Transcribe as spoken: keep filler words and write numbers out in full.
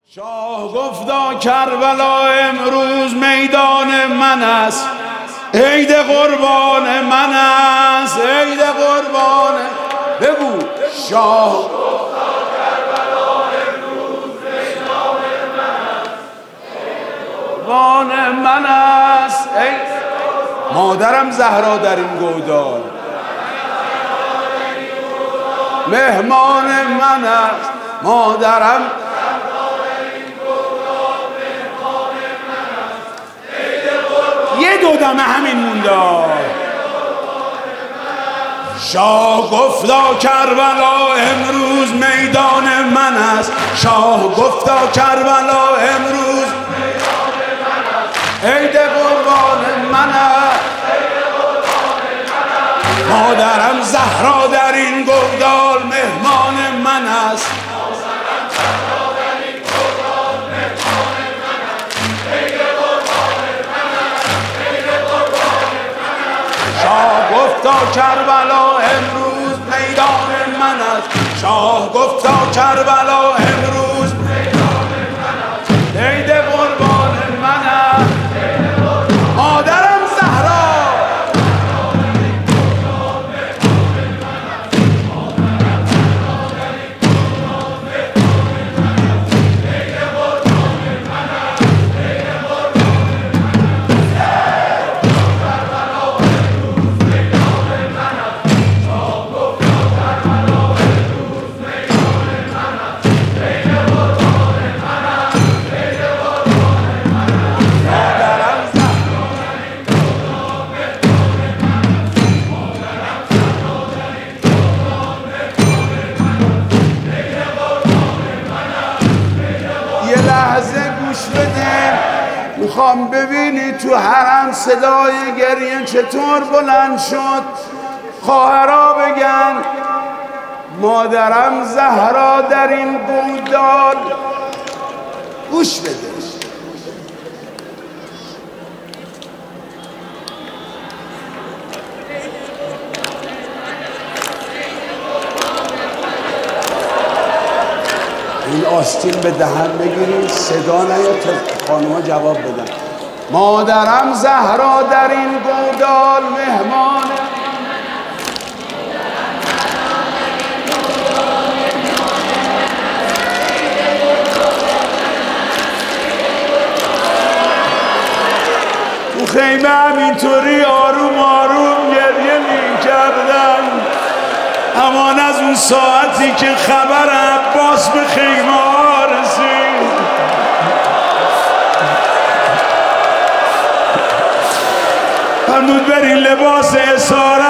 شاه گفتا کربلا امروز میدان من است، عید قربان من است، عید قربان. بگو شاه گفتا کربلا امروز میدان من است، عید قربان من است. مادرم زهرا در این گودال مهمان من است. مادرم یه دو دمه همین مونده. شاه گفتا کربلا امروز میدان من است، شاه گفتا کربلا امروز میدان من است، عید قربان من است. مادرم زهرا در این گودال مهمان من است. شاه گفتا کربلا امروز میدان من است، شاه گفتا کربلا امروز میدان من است، عید قربان من است. مادرم زهرا یه لحظه گوش بده، میخوام ببینی تو حرم صدای گریه چطور بلند شد. خواهرها بگن مادرم زهرا در این گودال. گوش بده. این آستین به دهن بگیرید، صدا نیاد تا خانوما جواب بدن. مادرم زهرا در این گودال مهمان. تو خیمه همینطوری آروم آروم گریه می‌کردن، همان از اون ساعتی که خبر عباس به خیمه ها رسید. فرمود برین لباس اسارت